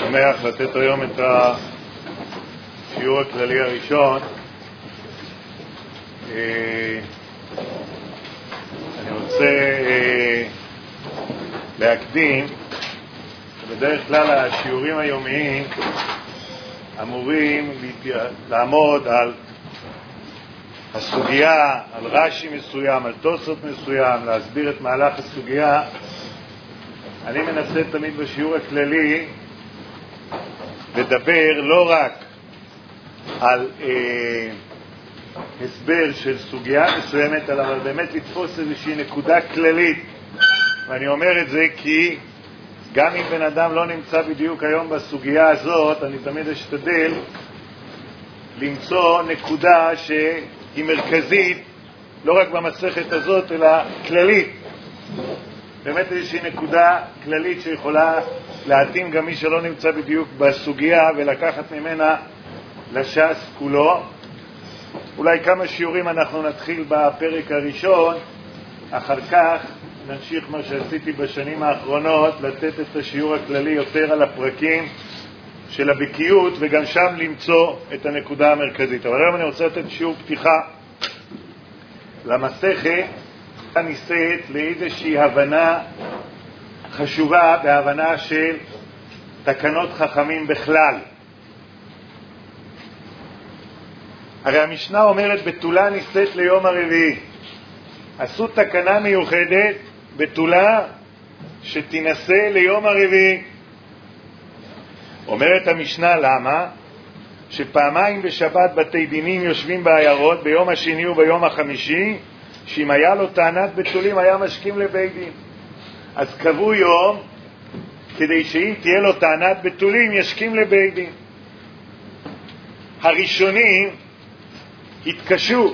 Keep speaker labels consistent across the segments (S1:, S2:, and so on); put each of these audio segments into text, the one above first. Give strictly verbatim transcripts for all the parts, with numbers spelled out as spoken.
S1: שמח לתת היום את השיעור הכללי הראשון. אני רוצה להקדים שבדרך כלל השיעורים היומיים אמורים לעמוד על הסוגיה, על רש"י מסוים, על תוספות מסוים, להסביר את מהלך הסוגיה. אני מנסה תמיד בשיעור הכללי לדבר לא רק על אה, הסבר של סוגיה מסוימת, אבל באמת לתפוס איזושהי נקודה כללית. ואני אומר את זה כי גם אם בן אדם לא נמצא בדיוק היום בסוגיה הזאת, אני תמיד אשתדל למצוא נקודה שהיא מרכזית, לא רק במסכת הזאת, אלא כללית. באמת איזושהי נקודה כללית שיכולה להתאים גם מי שלא נמצא בדיוק בסוגיה ולקחת ממנה לש"ס כולו. אולי כמה שיעורים אנחנו נתחיל בפרק הראשון, אחר כך נמשיך מה שעשיתי בשנים האחרונות, לתת את השיעור הכללי יותר על הפרקים של הבקיאות וגם שם למצוא את הנקודה המרכזית. אבל היום אני רוצה לתת שיעור פתיחה למסכת, ניסית לאיזושהי הבנה חשובה בהבנה של תקנות חכמים בכלל. הרי המשנה אומרת בתולה ניסית ליום הרביעי. עשו תקנה מיוחדת בתולה שתנסה ליום הרביעי. אומרת המשנה למה? שפעמיים בשבת בתי דינים יושבים בעיירות, ביום השני וביום החמישי, שאם היה לו טענת בתולים היה משכים לבית דין. אז קבעו יום כדי שאם תהיה לו טענת בתולים ישכים לבית דין. הראשונים התקשו,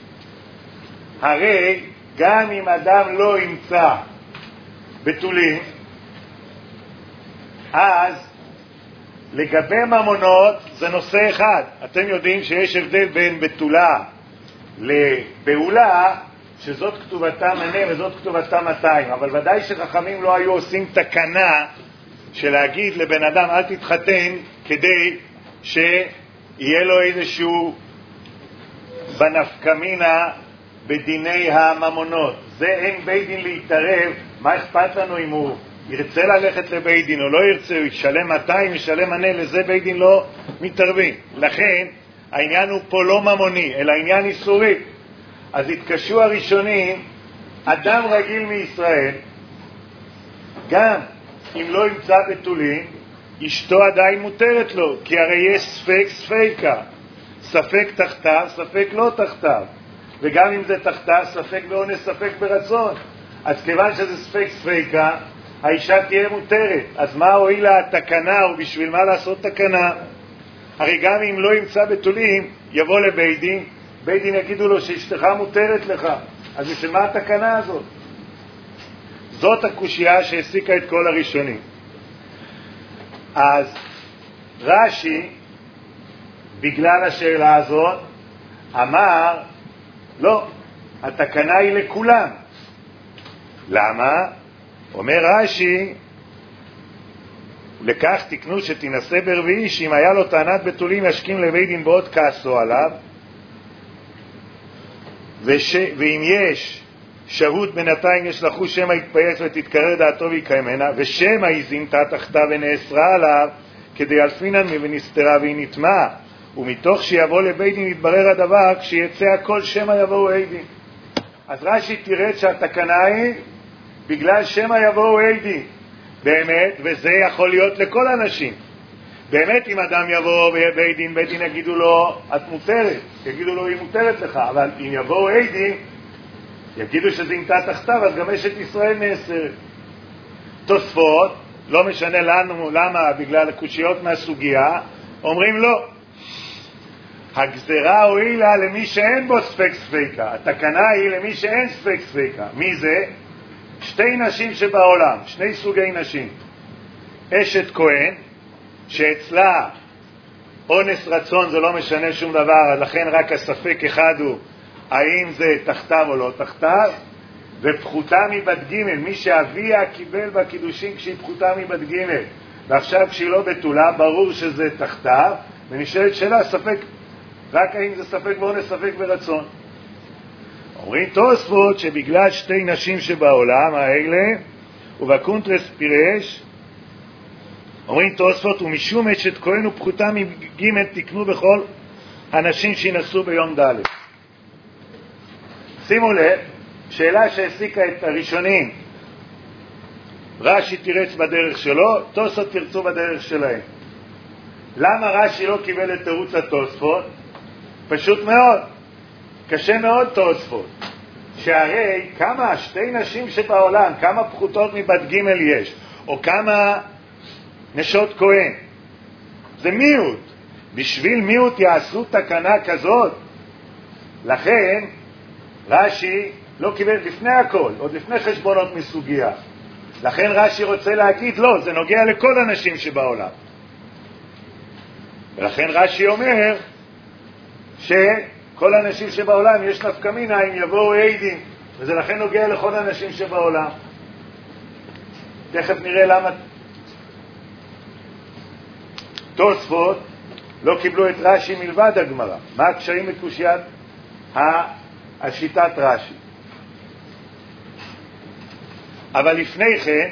S1: הרי גם אם אדם לא ימצא בתולים, אז לגבי ממונות זה נושא אחד. אתם יודעים שיש הבדל בין בתולה לבעולה, שזאת כתובתה מנה וזאת כתובתה מאתיים, אבל ודאי שחכמים לא היו עושים תקנה של להגיד לבן אדם אל תתחתן כדי שיהיה לו איזשהו בנפקמינה בדיני הממונות. זה אין בית דין להתערב. מה אכפת לנו אם הוא ירצה ללכת לבית דין או לא ירצה, הוא ישלם מאתיים, ישלם מנה, לזה בית דין לא מתערבים. לכן העניין הוא פה לא ממוני אלא עניין איסורי. אז התקשו הראשונים, אדם רגיל מישראל, גם אם לא ימצא בתולים, אשתו עדיין מותרת לו, כי הרי יש ספק ספקה, ספק תחתיו, ספק לא תחתיו, וגם אם זה תחתיו, ספק באונס, ספק ברצון. אז כיוון שזה ספק ספקה, האישה תהיה מותרת. אז מה הועילה התקנה, ובשביל מה לעשות תקנה? הרי גם אם לא ימצא בתולים, יבוא לבית דין, בית דין יגידו לו שאשתך מותרת לך, אז בשביל מה התקנה הזאת? זאת הקושייה שהסיקה את כל הראשונים. אז רש"י, בגלל השאלה הזאת, אמר, לא, התקנה היא לכולם. למה? אומר רש"י, לכך תקנו שתנסה ברביעי, שאם היה לו טענת בתולים ישכים לבית דין בעוד כעסו עליו, וש... ואם יש שהות בינתיים יש לחו שמא יתפייס ותתקרר דעתו ויקיימנה, ושמא היא זינתה תחתה ונאסרה עליו כדי אלפינן ונסתרה והיא נטמעה, ומתוך שיבוא לבית דין יתברר הדבר, כשיצא הכל שמא יבואו עדים. אז רש"י תראה שהתקנה היא בגלל שמא יבואו עדים באמת, וזה יכול להיות לכל אנשים. באמת אם אדם יבוא בבית דין, בית דין יגידו לו את מותרת, יגידו לו היא מותרת לך, אבל אם יבואו עדים יגידו שזינתה תחתיו, אז גם אשת ישראל נאסרת. תוספות, לא משנה לנו למה, בגלל הקושיות מהסוגיה, אומרים לא, הגזרה הועילה למי שאין בו ספק ספקה, התקנה היא למי שאין ספק ספקה. מי זה? שתי נשים שבעולם, שני סוגי נשים. אשת כהן שאצלה אונס רצון זה לא משנה שום דבר, לכן רק הספק אחד הוא האם זה תחתיו או לא תחתיו, ופחותה מבת ג', מי שאביה קיבל בקידושים כשהיא פחותה מבת ג', ועכשיו כשהיא לא בתולה, ברור שזה תחתיו, ונשאלת שאלה, ספק, רק האם זה ספק ואונס, ספק ורצון. אומרים תוספות שבגלל שתי נשים שבעולם האלה, ובקונטרס פירש, אומרים תוספות, ומשום אשת כהן ופחותה מג' תקנו בכל הנשים שינסו ביום ד'. שימו לב, שאלה שהעסיקה את הראשונים, רש"י תירץ בדרך שלו, תוספות תרצו בדרך שלהם. למה רש"י לא קיבל את תירוץ התוספות? פשוט מאוד, קשה מאוד תוספות, שהרי כמה שתי נשים שבעולם, כמה פחותות מבת ג' יש, או כמה נשות כהן, זה מיעוט. בשביל מיעוט יעשו תקנה כזאת. לכן רש"י לא קיבל לפני הכל, עוד לפני חשבונות מסוגיה. לכן רש"י רוצה להגיד לא, זה נוגע לכל הנשים שבעולם. ולכן רש"י אומר שכל הנשים שבעולם יש נפקא מינה אם יבואו עדים, וזה לכן נוגע לכל הנשים שבעולם. תכף נראה למה תוספות לא קיבלו את רש"י מלבד הגמרא. מה הקשיים בקושיית השיטת רש"י? אבל לפני כן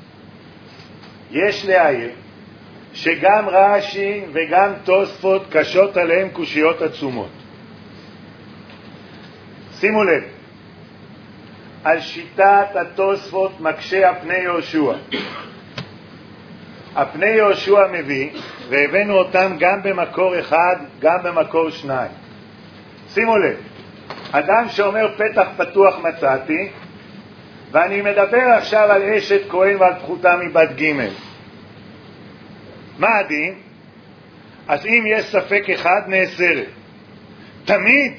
S1: יש להעיר שגם רש"י וגם תוספות קשות עליהם קושיות עצומות. שימו לב, על שיטת התוספות מקשה הפני יהושע. הפני יהושע מביא, והבאנו אותם גם במקור אחד, גם במקור שניים. שימו לב, אדם שאומר פתח פתוח מצאתי, ואני מדבר עכשיו על אשת כהן ועל פחותה מבת ג'. מה הדין? אז אם יש ספק אחד נאסרת. תמיד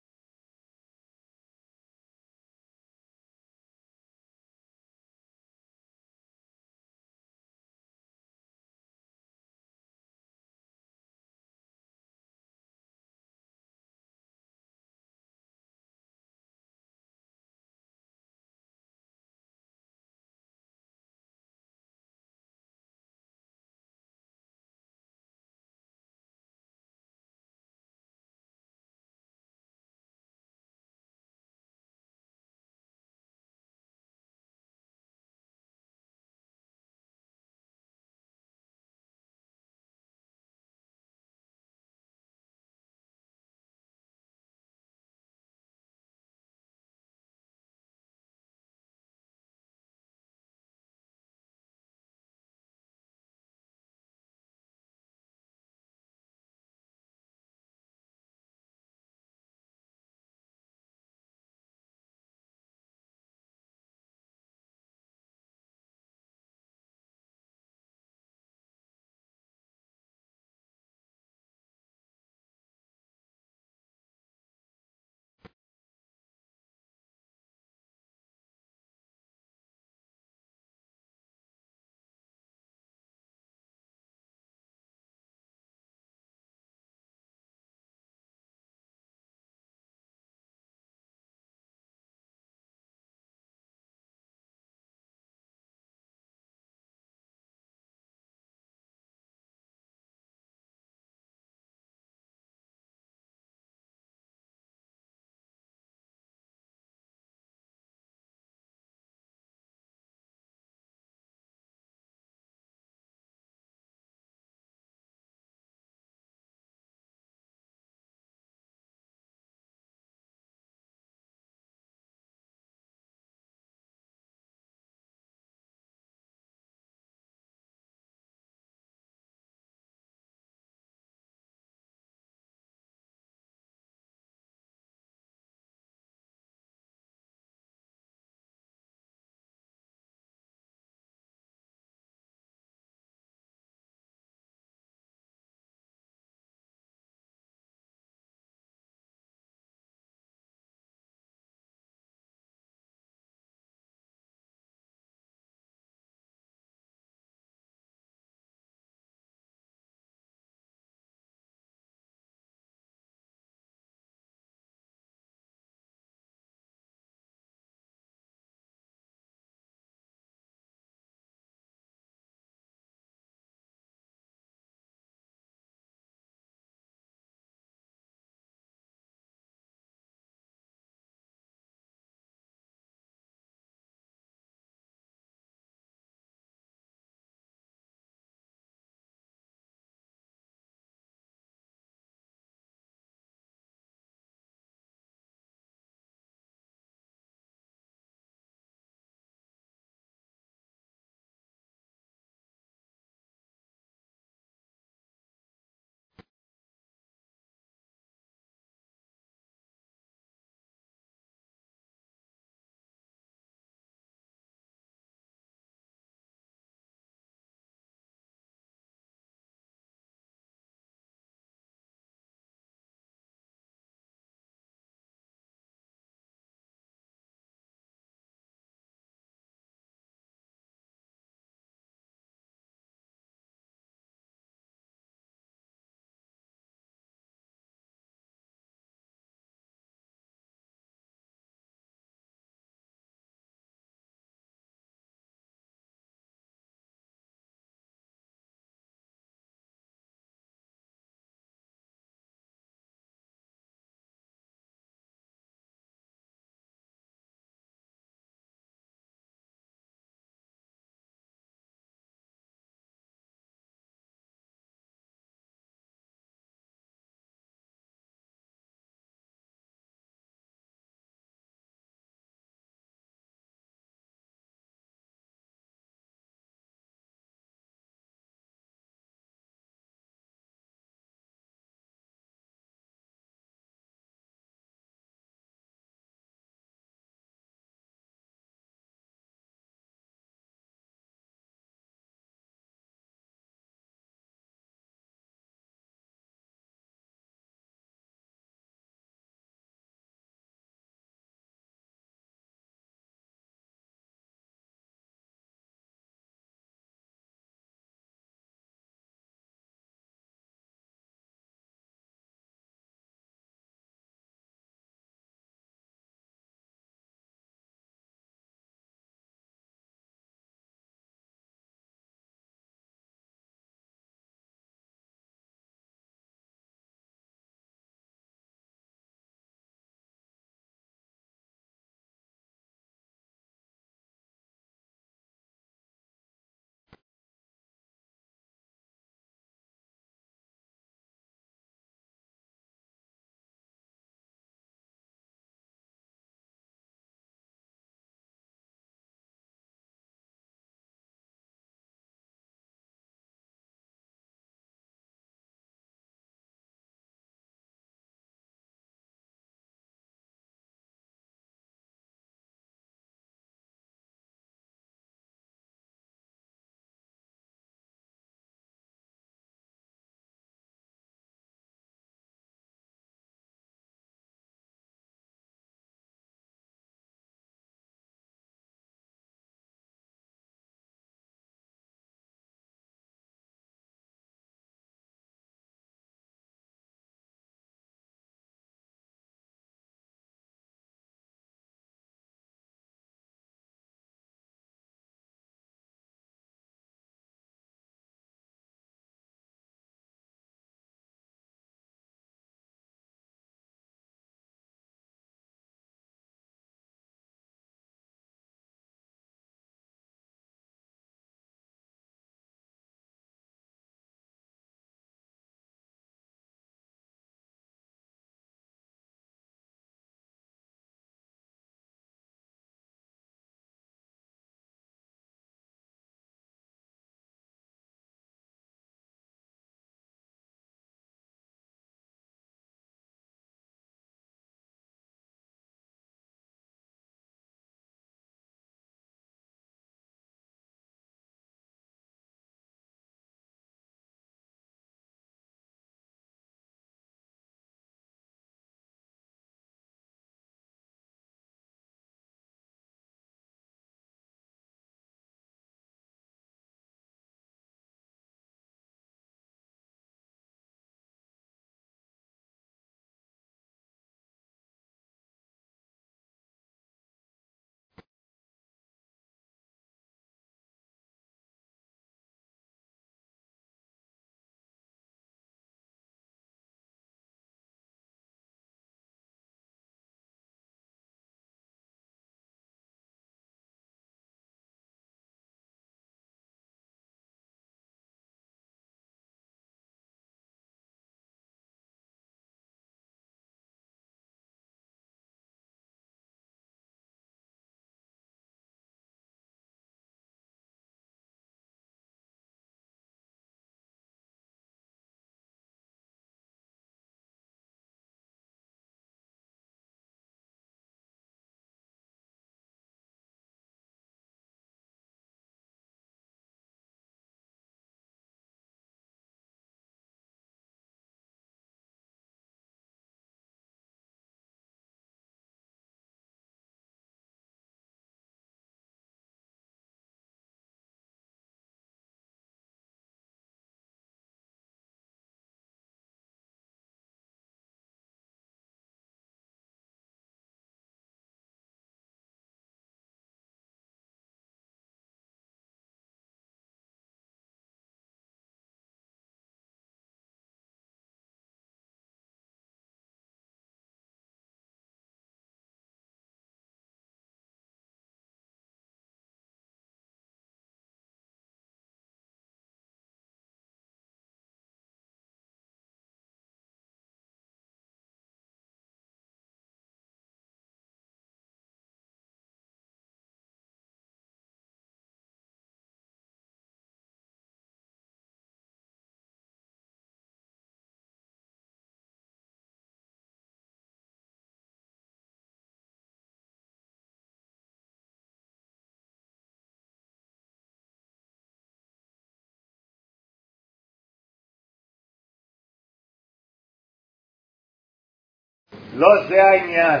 S1: לא זה העניין.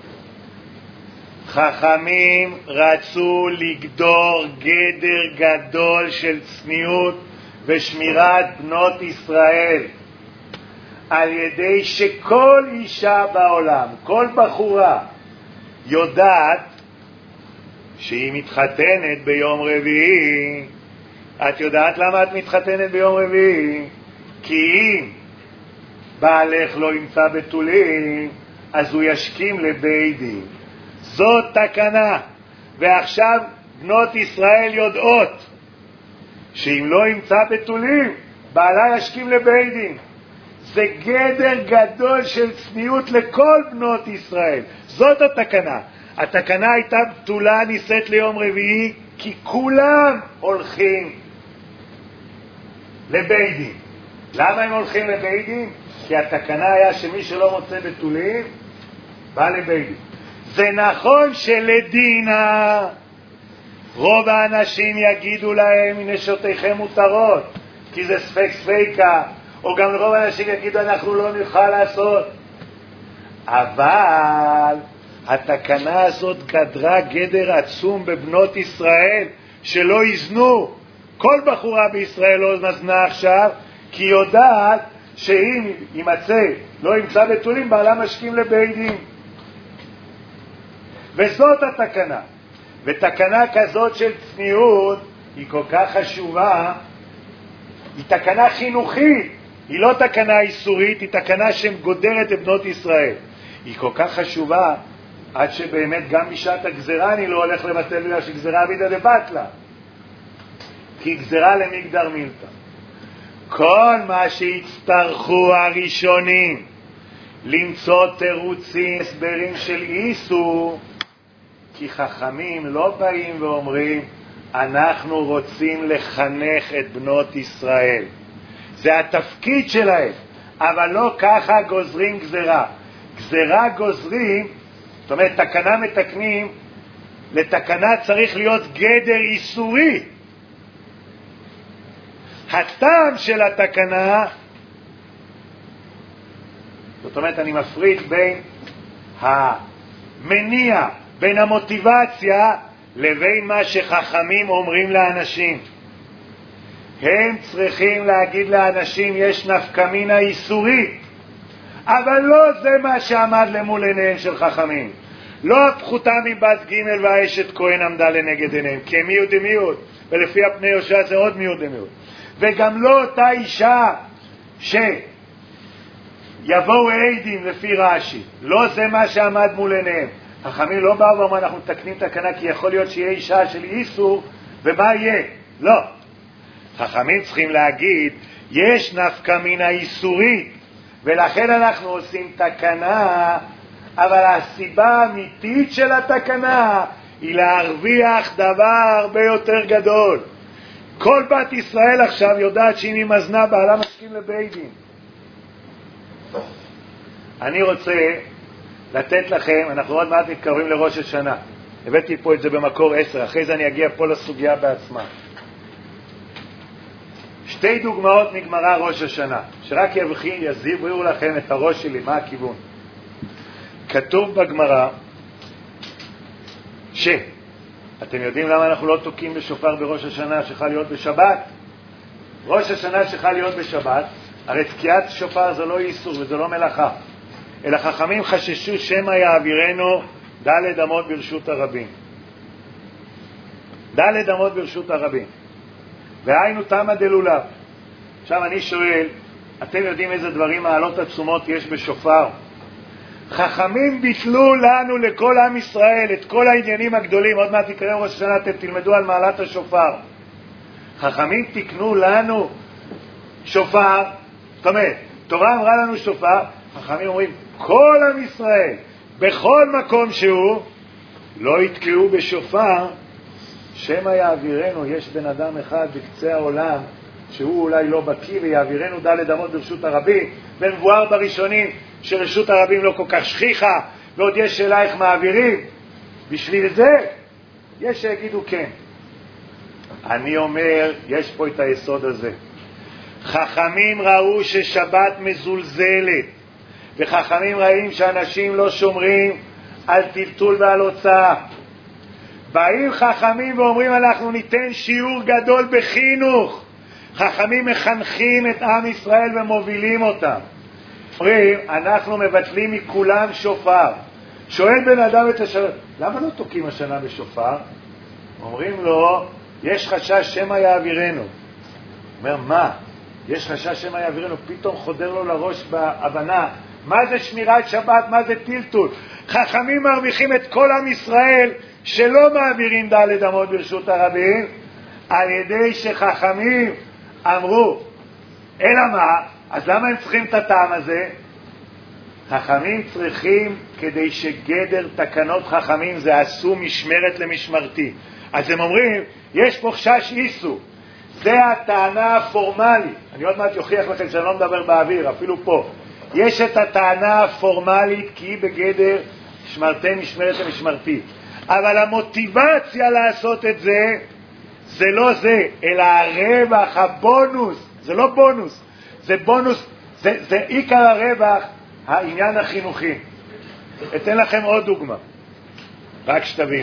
S1: חכמים רצו לגדור גדר גדול של צניעות ושמירת בנות ישראל, על ידי שכל אישה בעולם, כל בחורה, יודעת שהיא מתחתנת ביום רביעי. את יודעת למה את מתחתנת ביום רביעי? כי אם בעלך לא ימצא בתולים, אז הוא ישכים לבית דין. זאת תקנה. ועכשיו בנות ישראל יודעות שאם לא ימצא בתולים, בעלה ישכים לבית דין. זה גדר גדול של צניעות לכל בנות ישראל. זאת התקנה. התקנה הייתה בתולה נישאת ליום רביעי, כי כולם הולכים לבית דין. למה הם הולכים לבית דין? כי התקנה היה שמי שלא מוצא בתולים, בא לבית דין. זה נכון שלדינה רוב האנשים יגידו להם, נשותיכם מותרות, כי זה ספק ספיקה, או גם רוב האנשים יגידו, אנחנו לא נוכל לעשות. אבל התקנה הזאת גדרה גדר עצום בבנות ישראל, שלא יזנו. כל בחורה בישראל לא מזנה עכשיו, כי יודעת שאם יימצא, לא ימצא בתולים, בעלה משכים לבית דין. וזאת התקנה. ותקנה כזאת של צניעות היא כל כך חשובה, היא תקנה חינוכית, היא לא תקנה איסורית, היא תקנה שגודרת את בנות ישראל. היא כל כך חשובה, עד שבאמת גם בשעת הגזרה אני לא הולך לבטל בגלל שגזרה בידה דבטלה, כי גזרה למגדר מילתא. כל מה שהצטרכו הראשונים למצוא תירוצים, הסברים של איסור, כי חכמים לא באים ואומרים, אנחנו רוצים לחנך את בנות ישראל. זה התפקיד שלהם, אבל לא ככה גוזרים גזרה. גזרה גוזרים, זאת אומרת, תקנה מתקנים, לתקנה צריך להיות גדר איסורי. הטעם של התקנה, זאת אומרת, אני מפריד בין המניע, בין המוטיבציה, לבין מה שחכמים אומרים לאנשים. הם צריכים להגיד לאנשים, יש נפקמינה איסורית, אבל לא זה מה שעמד למול עיניהם של חכמים. לא הפחותה מבת ג' והאשת כהן עמדה לנגד עיניהם, כי הם מיעוט דמיעוט, ולפי הפני יושע זה עוד מיעוט דמיעוט. וגם לא אותה אישה שיבואו עדים לפי רש"י, לא זה מה שעמד מול עיניהם. חכמים לא באו ואמרו, אנחנו מתקנים תקנה כי יכול להיות שיהיה אישה של איסור, ומה יהיה? לא. חכמים צריכים להגיד, יש נפקא מינה איסורית, ולכן אנחנו עושים תקנה, אבל הסיבה האמיתית של התקנה היא להרוויח דבר הרבה יותר גדול. כל בת ישראל עכשיו יודעת שאם היא מזנה בעלה מסכים לבית דין. אני רוצה לתת לכם, אנחנו עוד מעט מתקרבים לראש השנה, הבאתי פה את זה במקור עשר, אחרי זה אני אגיע פה לסוגיה בעצמה. שתי דוגמאות מגמרא ראש השנה, שרק יבחין, יסבירו לכם את הראש שלי, מה הכיוון. כתוב בגמרא, ש... אתם יודעים למה אנחנו לא תוקעים בשופר בראש השנה שחל להיות בשבת? ראש השנה שחל להיות בשבת, הרי תקיעת שופר זה לא איסור וזה לא מלאכה. אלא חכמים חששו שמא יעבירנו ד' אמות ברשות הרבים. ד' אמות ברשות הרבים. והיינו תמה דלולב. עכשיו אני שואל, אתם יודעים איזה דברים מעלות עצומות יש בשופר? חכמים ביטלו לנו לכל עם ישראל את כל העניינים הגדולים. עוד מעט תקראו ראש השנה, אתם תלמדו על מעלת השופר. חכמים תקנו לנו שופר, זאת אומרת, תורה אמרה לנו שופר, חכמים אומרים, כל עם ישראל, בכל מקום שהוא, לא יתקעו בשופר, שמא יעבירנו, יש בן אדם אחד בקצה העולם, שהוא אולי לא בקיא, ויעבירנו ד' אמות ברשות הרבים, ונבואר בראשונים, שרשות הרבים לא כל כך שכיחה, ועוד יש שאלה איך מעבירים. בשביל זה, יש שיגידו כן. אני אומר, יש פה את היסוד הזה. חכמים ראו ששבת מזולזלת, וחכמים ראים שאנשים לא שומרים על טלטול ועל הוצאה. באים חכמים ואומרים אנחנו ניתן שיעור גדול בחינוך. חכמים מחנכים את עם ישראל ומובילים אותם. אומרים אנחנו מבטלים מכולם שופר. שואל בן אדם את השאלה, למה לא תוקים השנה בשופר? אומרים לו, יש חשש שמא יעבירנו. אומר, מה? יש חשש שמא יעבירנו. פתאום חודר לו לראש בהבנה, מה זה שמירת שבת, מה זה טלטול? חכמים מרוויחים את כל עם ישראל שלא מעבירים ד' אמות ברשות הרבים, על ידי שחכמים אמרו, אלא מה? אז למה הם צריכים את הטעם הזה? חכמים צריכים כדי שגדר תקנות חכמים זה עשו משמרת למשמרתי. אז הם אומרים, יש פה חשש איסו. זה הטענה הפורמלית. אני עוד מעט יוכיח לכם שאני לא מדבר באוויר, אפילו פה. יש את הטענה הפורמלית כי היא בגדר שמרתי משמרת למשמרתי. אבל המוטיבציה לעשות את זה, זה לא זה, אלא הרווח, הבונוס. זה לא בונוס, זה בונוס, זה, זה עיקר הרווח, העניין החינוכי. אתן לכם עוד דוגמה, רק שתבין.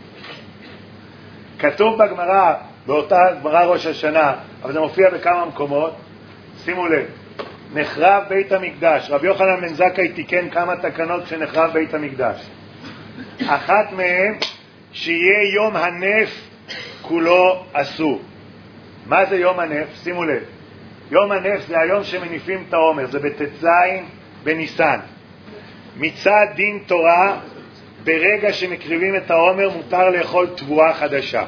S1: כתוב בגמרא, באותה גמרא ראש השנה, אבל זה מופיע בכמה מקומות, שימו לב, נחרב בית המקדש. רבי יוחנן בן זכאי תיקן כמה תקנות כשנחרב בית המקדש. אחת מהן, שיהיה יום הנף כולו אסור. מה זה יום הנף? שימו לב. יום הנף זה היום שמניפים את העומר, זה בט"ז בניסן. מצד דין תורה, ברגע שמקריבים את העומר מותר לאכול תבואה חדשה.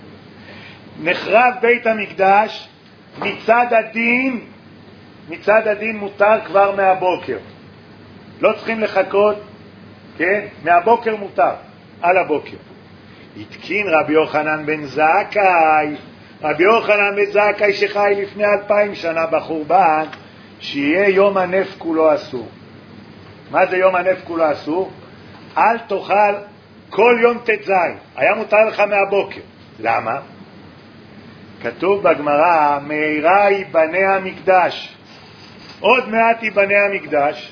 S1: נחרב בית המקדש, מצד הדין, מצד הדין מותר כבר מהבוקר. לא צריכים לחכות, כן? מהבוקר מותר, על הבוקר. התקין רבי יוחנן בן זכאי, רבי יוחנן בן זכאי שחי לפני אלפיים שנה בחורבן, שיהיה יום הנף כולו אסור. מה זה יום הנף כולו אסור? אל תאכל כל יום ת"ז, היה מותר לך מהבוקר. למה? כתוב בגמרא, מהרה ייבנה המקדש. עוד מעט ייבנה המקדש,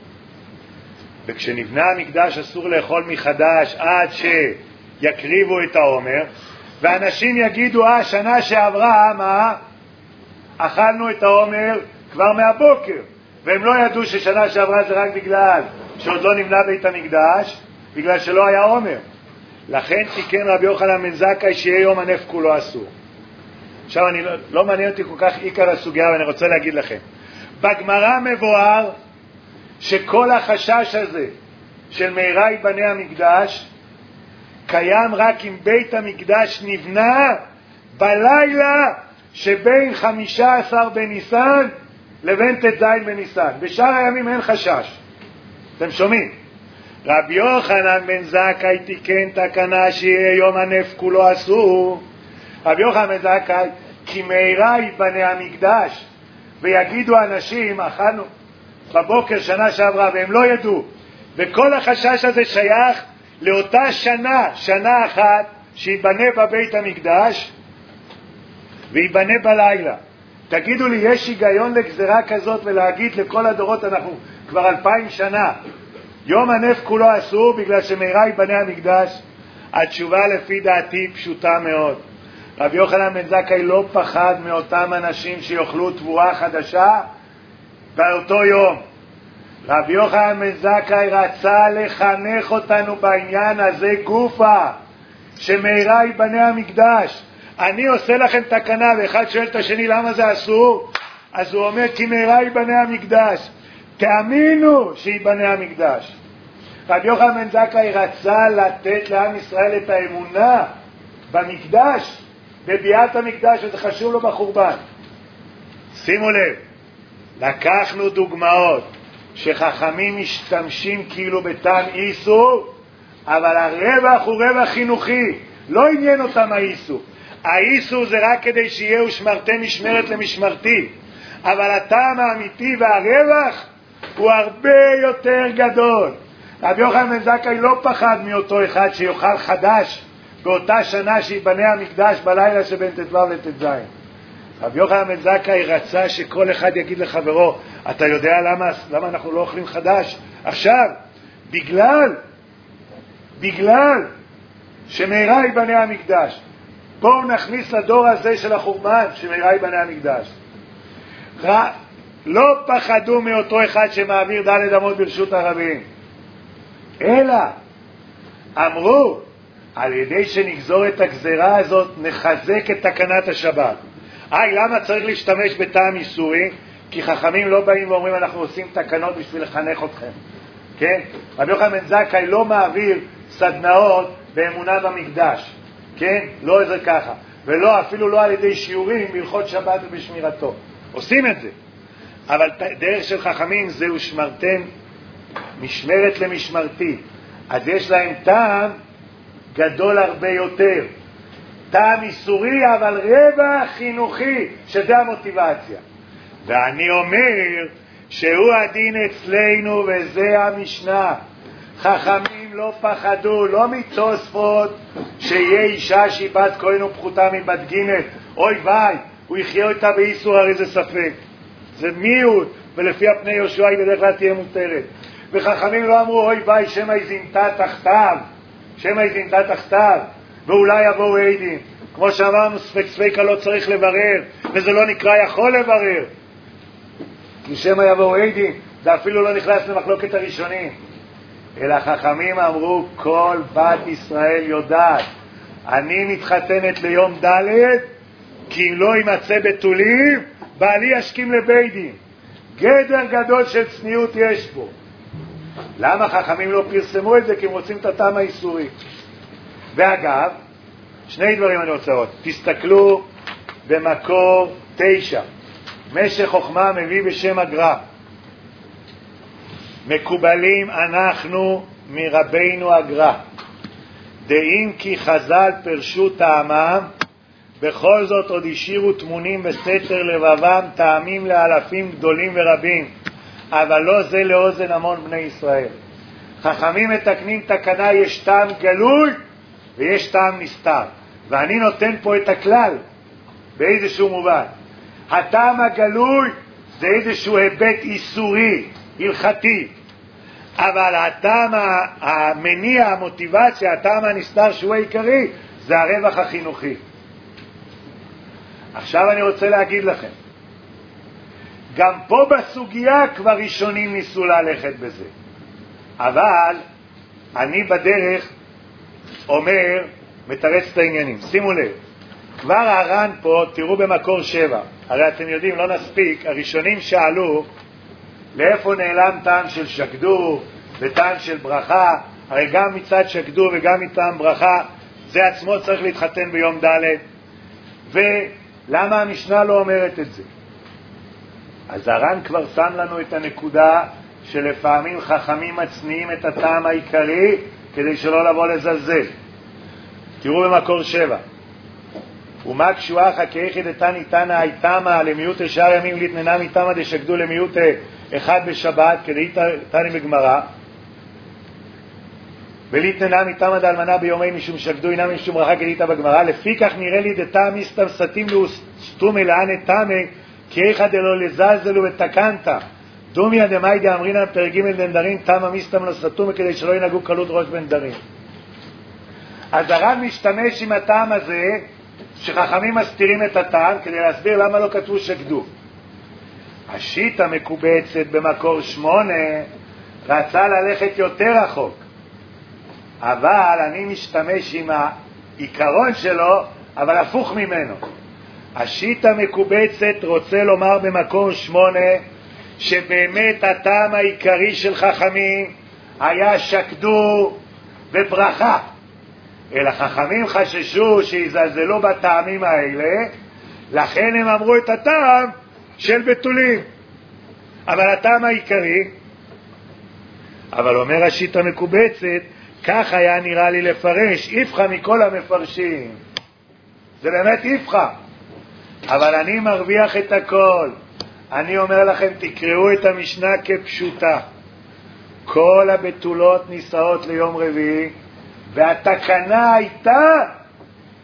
S1: וכשנבנה המקדש אסור לאכול מחדש עד שיקריבו את העומר, ואנשים יגידו, אה, שנה שעברה, מה? אכלנו את העומר כבר מהבוקר, והם לא ידעו ששנה שעברה זה רק בגלל שעוד לא נבנה בית המקדש, בגלל שלא היה עומר. לכן תיקן רבי יוחנן בן זכאי שיהיה יום הנף כולו אסור. עכשיו אני לא, לא מעניין אותי כל כך עיקר הסוגיה, ואני רוצה להגיד לכם. בגמרא מבואר שכל החשש הזה של מהרה ייבנה המקדש קיים רק אם בית המקדש נבנה בלילה שבין חמישה עשר בניסן לבין ט"ז בניסן. בשאר הימים אין חשש. אתם שומעים? רבי יוחנן בן זכאי תיקן תקנה שיהיה יום הנף כולו אסור. רבי יוחנן בן זכאי, כי מהרה ייבנה המקדש, ויגידו אנשים, אכלנו בבוקר שנה שעברה, והם לא ידעו. וכל החשש הזה שייך לאותה שנה, שנה אחת, שיבנה בבית המקדש, ויבנה בלילה. תגידו לי, יש היגיון לגזרה כזאת ולהגיד לכל הדורות, אנחנו כבר אלפיים שנה, יום הנף כולו אסור בגלל שמהרה ייבנה המקדש? התשובה לפי דעתי פשוטה מאוד. רבי יוחנן בן זכאי לא פחד מאותם אנשים שיאכלו תבואה חדשה באותו יום. רבי יוחנן בן זכאי רצה לחנך אותנו בעניין הזה גופה, שמהרה ייבנה המקדש. אני עושה לכם תקנה, ואחד שואל את השני למה זה אסור, אז הוא אומר כי מהרה ייבנה המקדש. תאמינו שיבנה המקדש. רבי יוחנן בן זכאי רצה לתת לעם ישראל את האמונה במקדש, בביאת המקדש, וזה חשוב לו בחורבן. שימו לב, לקחנו דוגמאות שחכמים משתמשים כאילו בטעם איסור, אבל הרווח הוא רווח חינוכי, לא עניין אותם האיסור. האיסור זה רק כדי שיהיה ושמרתי משמרת למשמרתי, אבל הטעם האמיתי והרווח הוא הרבה יותר גדול. רבי יוחנן בן זכאי לא פחד מאותו אחד שיוכל חדש באותה שנה שיבנה המקדש בלילה שבין ט"ו לט"ז. רבי יוחנן בן זכאי רצה שכל אחד יגיד לחברו, אתה יודע למה, למה אנחנו לא אוכלים חדש? עכשיו, בגלל, בגלל שמהרה ייבנה המקדש. בואו נכניס לדור הזה של החורבן שמהרה ייבנה המקדש. רע, לא פחדו מאותו אחד שמעביר ד' אמות ברשות הרבים, אלא אמרו, על ידי שנגזור את הגזרה הזאת נחזק את תקנת השבת. היי, למה צריך להשתמש בטעם איסורי? כי חכמים לא באים ואומרים אנחנו עושים תקנות בשביל לחנך אתכם, כן? רבי יוחנן בן זכאי לא מעביר סדנאות באמונה במקדש, כן? לא איזה ככה, ולא, אפילו לא על ידי שיעורים בהלכות שבת ובשמירתו. עושים את זה, אבל דרך של חכמים זהו שמרתם משמרת למשמרתי. אז יש להם טעם גדול הרבה יותר, טעם איסורי אבל רווח חינוכי, שזה המוטיבציה. ואני אומר שהוא הדין אצלנו, וזה המשנה. חכמים לא פחדו, לא מתוספות שיהיה אישה שהיא בת כהן ופחותה מבת ג', אוי ביי, הוא יחיה אותה באיסור, הרי זה ספק, זה מיעוט, ולפי הפני יהושע היא בדרך כלל תהיה מותרת. וחכמים לא אמרו אוי ביי שמא היא זינתה תחתיו, שמא היא זינתה תחתיו ואולי יבואו עדים. כמו שאמרנו, ספק ספקה לא צריך לברר, וזה לא נקרא יכול לברר, כי שמא יבואו עדים זה אפילו לא נכנס למחלוקת הראשונים. אלא חכמים אמרו כל בת ישראל יודעת, אני מתחתנת ליום ד' כי אם לא יימצא בתולים בעלי ישכים לבית דין. גדר גדול של צניעות יש פה. למה חכמים לא פרסמו את זה? כי הם רוצים את הטעם האיסורי. ואגב, שני דברים אני רוצה עוד. תסתכלו במקור תשע, משך חוכמה מביא בשם הגר"א, מקובלים אנחנו מרבינו הגר"א, דעים כי חז"ל פרשו טעמם, בכל זאת עוד השאירו תמונים בסתר לבבם טעמים לאלפים גדולים ורבים, אבל לא זה לאוזן המון בני ישראל. חכמים מתקנים תקנה, יש טעם גלוי ויש טעם נסתר, ואני נותן פה את הכלל באיזשהו מובן. הטעם הגלוי זה איזשהו היבט איסורי הלכתי, אבל הטעם המניע, המוטיבציה, הטעם הנסתר שהוא העיקרי, זה הרווח החינוכי. עכשיו אני רוצה להגיד לכם, גם פה בסוגיה כבר ראשונים ניסו ללכת בזה, אבל אני בדרך אומר, מתרץ את העניינים. שימו לב, כבר הר"ן פה, תראו במקור שבע, הרי אתם יודעים, לא נספיק, הראשונים שאלו לאיפה נעלם טעם של שקדו וטעם של ברכה, הרי גם מצד שקדו וגם מטעם ברכה זה עצמו צריך להתחתן ביום ד', ולמה המשנה לא אומרת את זה? אז הר"ן כבר שם לנו את הנקודה שלפעמים חכמים מצניעים את הטעם העיקרי כדי שלא לבוא לזלזל. תראו במקור שבע, ומה קשואך כאיכי דתני תנא הייתמה למיעוט שאר ימים להתננה מתמה דשקדו למיעוט אחד בשבת כדי תני בגמרא, ולהתננה מתמה דאלמנה ביומי משום שקדו אינה משום ברכה כדי תה בגמרא. לפי כך נראה לי דתם מסתם סתים לאוסתום אלענה תמה כאיכא דלא לזלזלו ותקנת דומיה דמאי דאמרינן פרק ג' בנדרים תמה מסתם לא סתום כדי שלא ינהגו קלות ראש בנדרים. אז הר"ן משתמש עם הטעם הזה שחכמים מסתירים את הטעם כדי להסביר למה לא כתבו שקדו. השיטה מקובצת במקור שמונה רצה ללכת יותר רחוק, אבל אני משתמש עם העיקרון שלו אבל הפוך ממנו. השיטה מקובצת רוצה לומר במקור שמונה שבאמת הטעם העיקרי של חכמים היה שקדו וברכה, אלא חכמים חששו שיזלזלו בטעמים האלה, לכן הם אמרו את הטעם של בתולים, אבל הטעם העיקרי. אבל אומר השיטה מקובצת, כך היה נראה לי לפרש, איפכה מכל המפרשים, זה באמת איפכה, אבל אני מרוויח את הכל. אני אומר לכם, תקראו את המשנה כפשוטה, כל הבתולות נישאות ליום רביעי, והתקנה הייתה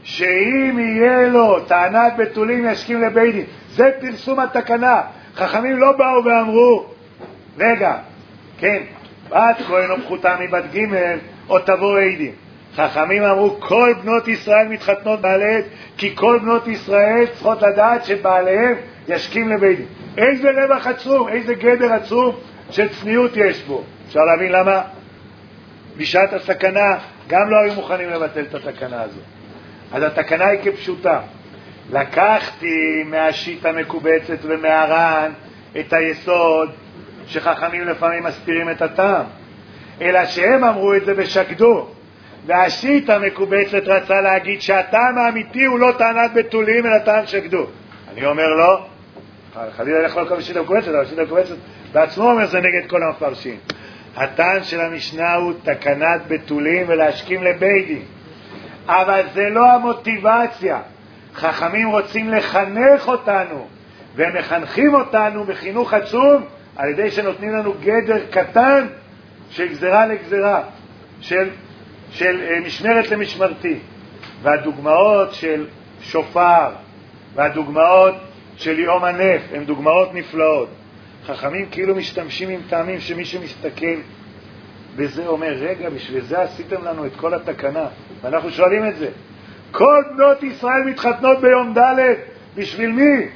S1: שאם יהיה לו טענת בתולים ישכים לבית דין. זה פרסום התקנה. חכמים לא באו ואמרו, רגע, כן, בת כהן או פחותה מבת ג' או תבוא עדים. חכמים אמרו, כל בנות ישראל מתחתנות בעליהן, כי כל בנות ישראל צריכות לדעת שבעליהם ישכים לבית דין. איזה רווח עצום, איזה גדר עצום של צניעות יש בו. אפשר להבין למה? בשעת הסכנה גם לא היו מוכנים לבטל את התקנה הזו. אז התקנה היא כפשוטה. לקחתי מהשיטה המקובצת ומהר"ן את היסוד שחכמים לפעמים מספירים את הטעם, אלא שהם אמרו את זה ושקדו, והשיטה המקובצת רצה להגיד שהטעם האמיתי הוא לא טענת בתולים אלא טעם שקדו. אני אומר לא, חלילה לחלוק על השיטה המקובצת, אבל השיטה המקובצת בעצמו אומר זה נגד כל המפרשים. הטעם של המשנה הוא תקנת בתולים ולהשכים לבית דין, אבל זה לא המוטיבציה. חכמים רוצים לחנך אותנו, והם מחנכים אותנו בחינוך עצום על ידי שנותנים לנו גדר קטן של גזרה לגזרה, של, של משמרת למשמרתי. והדוגמאות של שופר והדוגמאות של יום הנף הן דוגמאות נפלאות. חכמים כאילו משתמשים עם טעמים שמי שמסתכל וזה אומר, רגע, בשביל זה עשיתם לנו את כל התקנה. ואנחנו שואלים את זה, כל בנות ישראל מתחתנות ביום ד' בשביל מי?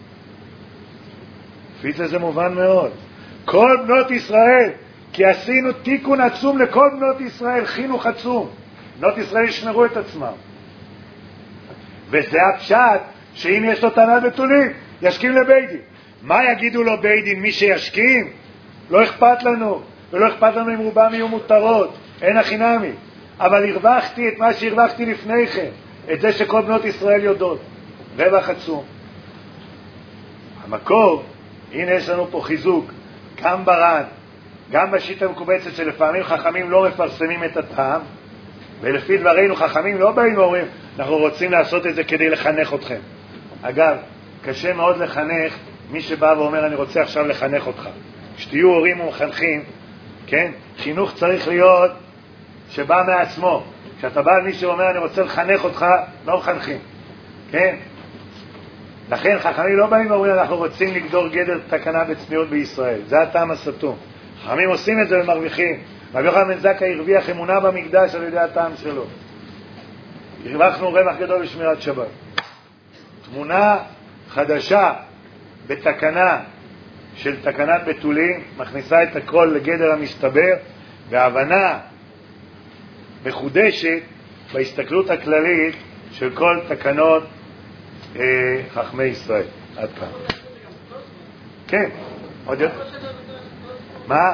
S1: לפי זה זה מובן מאוד. כל בנות ישראל, כי עשינו תיקון עצום לכל בנות ישראל, חינוך עצום. בנות ישראל ישמרו את עצמם. וזה הפשט, שאם יש לו טענת בתולים, ישכים לבית דין. מה יגידו לו בית דין? מי שישכים? לא אכפת לנו, ולא אכפת לנו אם רובם יהיו מותרות, אין החינמי. אבל הרווחתי את מה שהרווחתי לפני כן, את זה שכל בנות ישראל יודעות. רווח עצום. המקור, הנה יש לנו פה חיזוק, גם בר"ן, גם בשיטה המקובצת שלפעמים חכמים לא מפרסמים את הטעם, ולפי דברינו חכמים לא באים ואומרים, אנחנו רוצים לעשות את זה כדי לחנך אתכם. אגב, קשה מאוד לחנך מי שבא ואומר, אני רוצה עכשיו לחנך אותך. שתהיו הורים ומחנכים, כן? חינוך צריך להיות שבא מעצמו. כשאתה בא למי שאומר, אני רוצה לחנך אותך, לא מחנכים. כן? לכן חכמים לא באים ואומרים, אנחנו רוצים לגדור גדר תקנה בצניעות בישראל. זה הטעם הסתום. חכמים עושים את זה ומרוויחים. רבי יוחנן בן זכאי הרוויח אמונה במקדש על ידי הטעם שלו. הרווחנו רווח גדול בשמירת שבת. תמונה חדשה בתקנה של תקנת בתולים מכניסה את הכל לגדר המסתבר, והבנה מחודשת בהסתכלות הכללית של כל תקנות אה, חכמי ישראל. עד כאן. כן, עוד יותר. מה?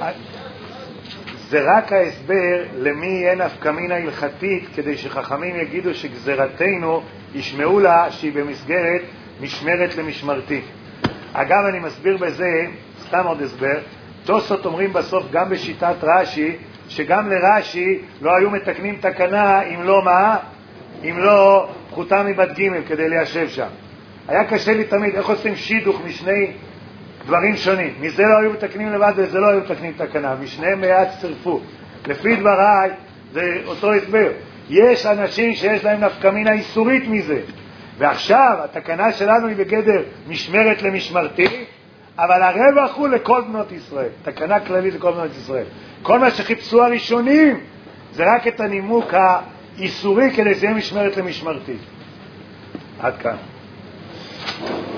S1: זה רק ההסבר למי אין הפקמינה הלכתית, כדי שחכמים יגידו שגזרתנו ישמעו לה שהיא במסגרת משמרת למשמרתי. אגב, אני מסביר בזה, סתם עוד הסבר, תוספות אומרים בסוף גם בשיטת רש"י, שגם לרש"י לא היו מתקנים תקנה אם לא מה? אם לא פחותה מבת ג' כדי ליישב שם. היה קשה לי תמיד, איך עושים שידוך משני דברים שונים? מזה לא היו מתקנים לבד וזה לא היו מתקנים תקנה, משניהם ביד צרפו. לפי דבריי זה אותו הסבר. יש אנשים שיש להם נפקמינה איסורית מזה, ועכשיו התקנה שלנו היא בגדר משמרת למשמרתי, אבל הרווח הוא לכל בנות ישראל, תקנה כללית לכל בנות ישראל. כל מה שחיפשו הראשונים זה רק את הנימוק האיסורי כדי שזה יהיה משמרת למשמרתי. עד כאן.